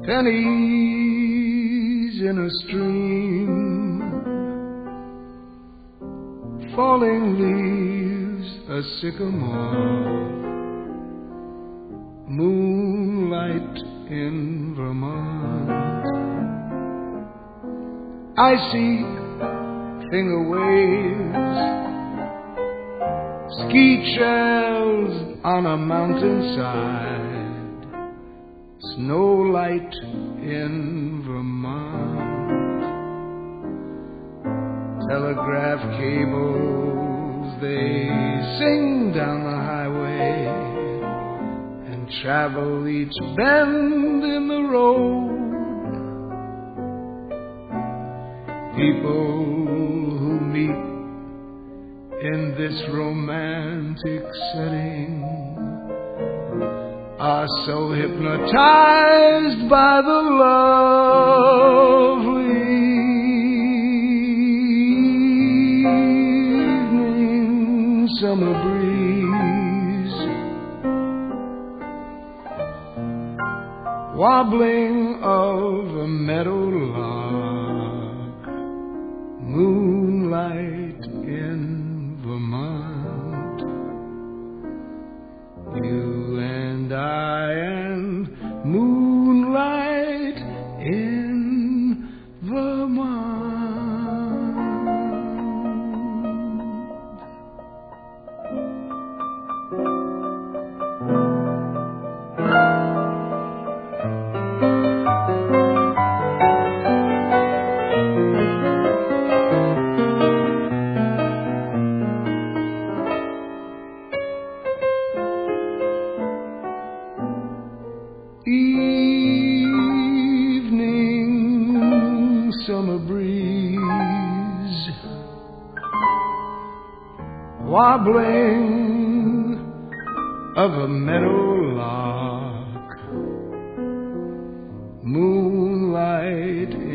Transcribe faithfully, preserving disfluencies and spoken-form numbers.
pennies in a stream, falling leaves a sycamore, moonlight in Vermont. I see finger waves, ski trails on a mountainside, snowlight in Vermont. Telegraph cables, they sing down the highway and travel each bend in the road. People who meet in this romantic setting are so hypnotized by the lovely evening summer breeze, wobbling of a meadowlark, moonlight in Vermont. You and I and moonlight in Vermont. Evening summer breeze, wobbling of a meadowlark, moonlight